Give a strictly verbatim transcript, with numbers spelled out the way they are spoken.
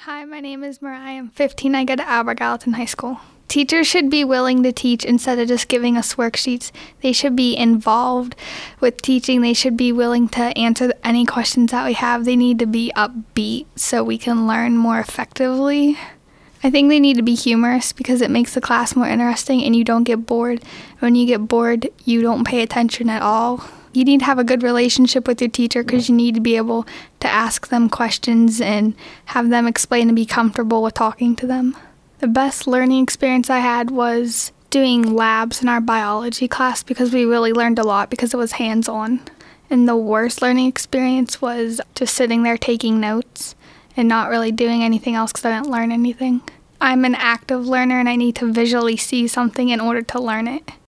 Hi, my name is Mariah. I'm fifteen. I go to Albert Gallatin High School. Teachers should be willing to teach instead of just giving us worksheets. They should be involved with teaching. They should be willing to answer any questions that we have. They need to be upbeat so we can learn more effectively. I think they need to be humorous because it makes the class more interesting and you don't get bored. When you get bored, you don't pay attention at all. You need to have a good relationship with your teacher because you need to be able to ask them questions and have them explain and be comfortable with talking to them. The best learning experience I had was doing labs in our biology class because we really learned a lot because it was hands-on. And the worst learning experience was just sitting there taking notes and not really doing anything else because I didn't learn anything. I'm an active learner and I need to visually see something in order to learn it.